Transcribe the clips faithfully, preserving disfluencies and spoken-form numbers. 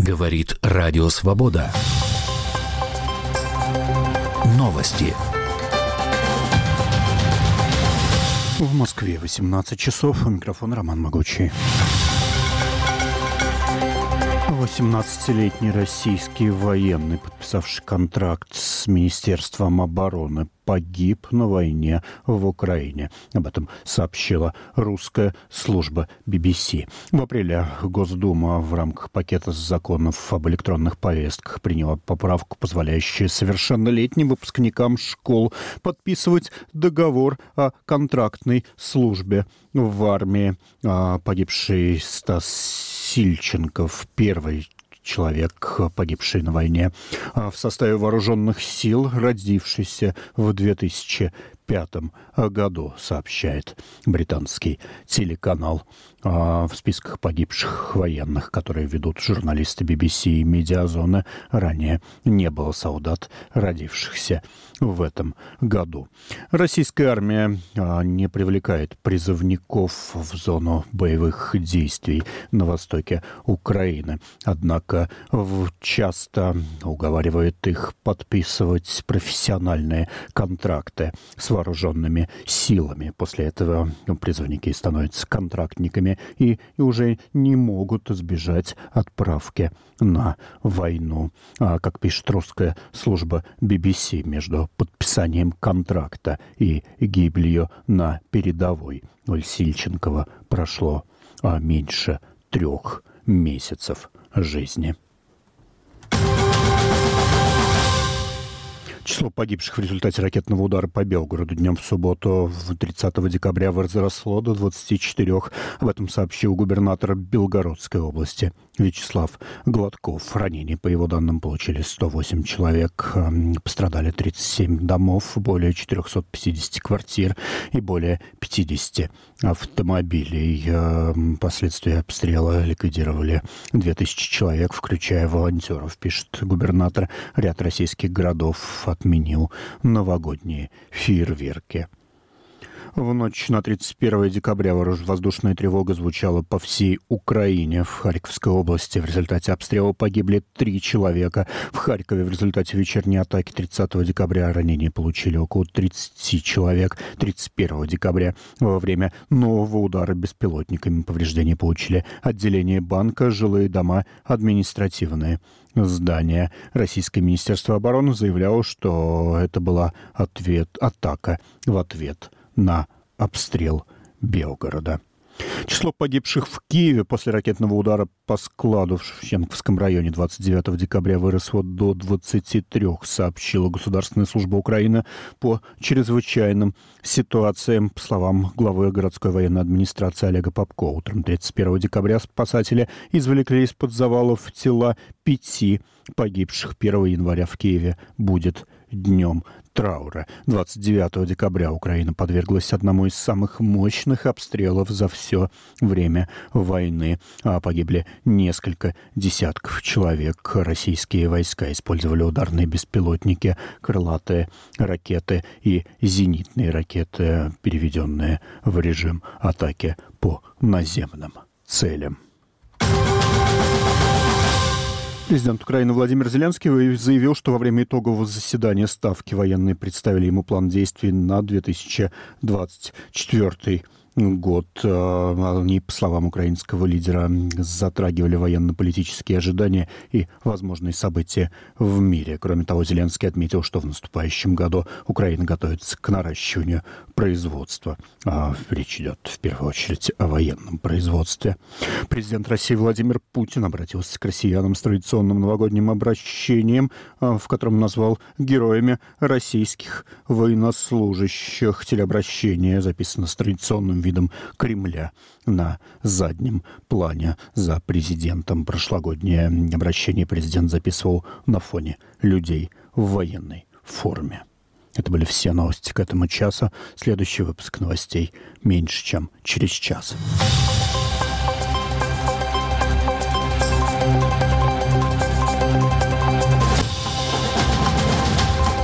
Говорит Радио Свобода. Новости. В Москве восемнадцать часов. У микрофона Роман Могучий. восемнадцатилетний российский военный, подписавший контракт с Министерством обороны, погиб на войне в Украине. Об этом сообщила русская служба би би си. В апреле Госдума в рамках пакета законов об электронных повестках приняла поправку, позволяющую совершеннолетним выпускникам школ подписывать договор о контрактной службе в армии. Погибший Стас Сильченков, первый человек, погибший на войне в составе вооруженных сил, родившийся в две тысячи пятом году, сообщает британский телеканал. В списках погибших военных, которые ведут журналисты би би си и Медиазона, ранее не было солдат, родившихся в этом году. Российская армия не привлекает призывников в зону боевых действий на востоке Украины, однако часто уговаривает их подписывать профессиональные контракты с вооруженными силами. После этого призывники становятся контрактниками и, и уже не могут избежать отправки на войну. А, как пишет русская служба би би си, между подписанием контракта и гибелью на передовой у Сильченкова прошло а, меньше трех месяцев жизни. Число погибших в результате ракетного удара по Белгороду днем в субботу, тридцатого декабря, возросло до двадцати четырёх. Об этом сообщил губернатор Белгородской области Вячеслав Гладков. Ранения, по его данным, получили сто восемь человек. Пострадали тридцать семь домов, более четыреста пятьдесят квартир и более пятьдесят автомобилей. Последствия обстрела ликвидировали две тысячи человек, включая волонтеров, пишет губернатор. Ряд российских городов отменил новогодние фейерверки. В ночь на тридцать первое декабря воздушная тревога звучала по всей Украине. В Харьковской области в результате обстрела погибли три человека. В Харькове в результате вечерней атаки тридцатого декабря ранения получили около тридцати человек. тридцать первого декабря во время нового удара беспилотниками повреждения получили отделение банка, жилые дома, административные здания. Российское Министерство обороны заявляло, что это была ответ, атака в ответ на обстрел Белгорода. Число погибших в Киеве после ракетного удара по складу в Шевченковском районе двадцать девятого декабря выросло до двадцати трёх, сообщила Государственная служба Украины по чрезвычайным ситуациям. По словам главы городской военной администрации Олега Попко, утром тридцать первого декабря спасатели извлекли из-под завалов тела пяти погибших. первого января в Киеве будет днем траура. двадцать девятого декабря Украина подверглась одному из самых мощных обстрелов за все время войны. А погибли несколько десятков человек. Российские войска использовали ударные беспилотники, крылатые ракеты и зенитные ракеты, переведенные в режим атаки по наземным целям. Президент Украины Владимир Зеленский заявил, что во время итогового заседания Ставки военные представили ему план действий на две тысячи двадцать четвёртый год. Они, по словам украинского лидера, затрагивали военно-политические ожидания и возможные события в мире. Кроме того, Зеленский отметил, что в наступающем году Украина готовится к наращиванию производства. А речь идет в первую очередь о военном производстве. Президент России Владимир Путин обратился к россиянам с традиционным новогодним обращением, в котором назвал героями российских военнослужащих. Телеобращение записано с традиционным видом Кремля на заднем плане за президентом. Прошлогоднее обращение президент записывал на фоне людей в военной форме. Это были все новости к этому часу. Следующий выпуск новостей меньше, чем через час.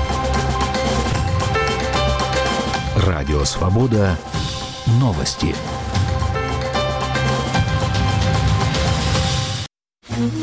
Радио Свобода. Новости.